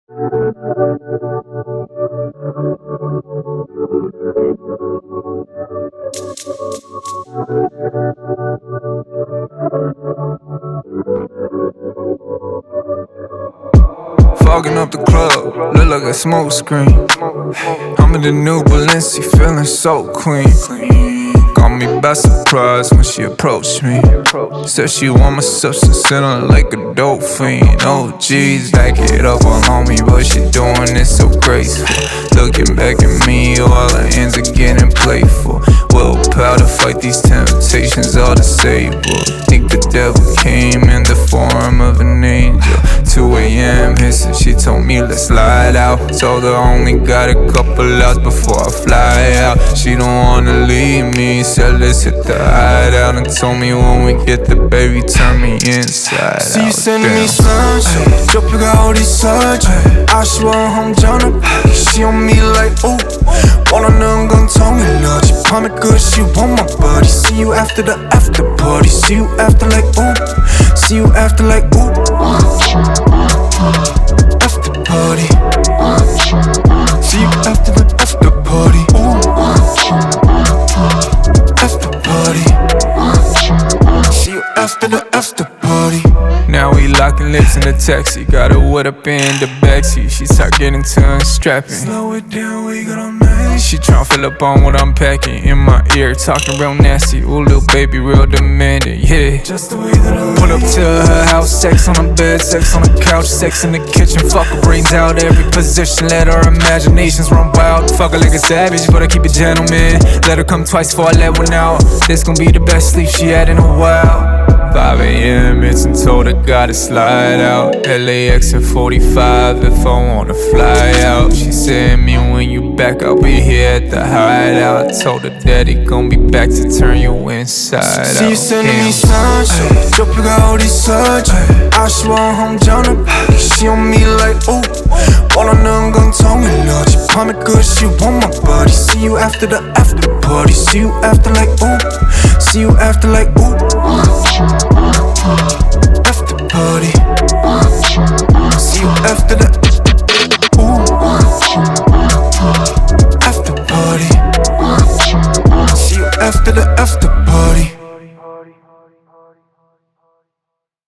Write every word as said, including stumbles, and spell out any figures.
Fogging up the club, look like a smoke screen. I'm in the new Balenci, feeling so clean. Got me by surprise when she approached me. Said she want my substance, feeling like a dope fiend. Oh geez, back it up all on me, but she doing it so graceful. Looking back at me, all her ends are getting playful. Willpower to fight these temptations, all disabled. Think the devil came in the form of an angel. two a m hissing, she told me let's slide out. Told her I only got a couple hours before I fly out. She don't wanna leave me, said let's hit the hideout. And told me when we get the baby, turn me inside out. See you sending me sunshine, dropping all these surgery. I should want home, John. She on me like ooh, wanna know gon' tell me love. She promise good, she want my body. See you after the after party. See you after like ooh, see you after like ooh. After party. See you after the after party. Ooh. After party. See you after the after party. Now we locking lips in the taxi. Got her wet up in the backseat. She start getting to unstrapping. Slow it down, we gonna make. She tryna fill up on what I'm packing. In my ear, talking real nasty. Ooh, little baby, real demanding, yeah. Just the way that I Pull up to her house, sex on the bed, sex on the couch, sex in the kitchen. Fuck her brains out every position. Let her imaginations run wild. Fuck her like a savage, but I keep it gentleman. Let her come twice before I let one out. This gon' be the best sleep she had in a while. five a m, it's and told her gotta slide out. L A X at forty-five if I wanna fly out. She said me when you back, I'll be here at the hideout. Told her daddy gon' be back to turn you inside out. See you sending me sunshine, dropping all these surgery. I should want home, John. She on me like ooh, wanna know gon' tell me love. She promise good, she want my body. See you after the after party. See you after like ooh, see you after like ooh. After party. See you after the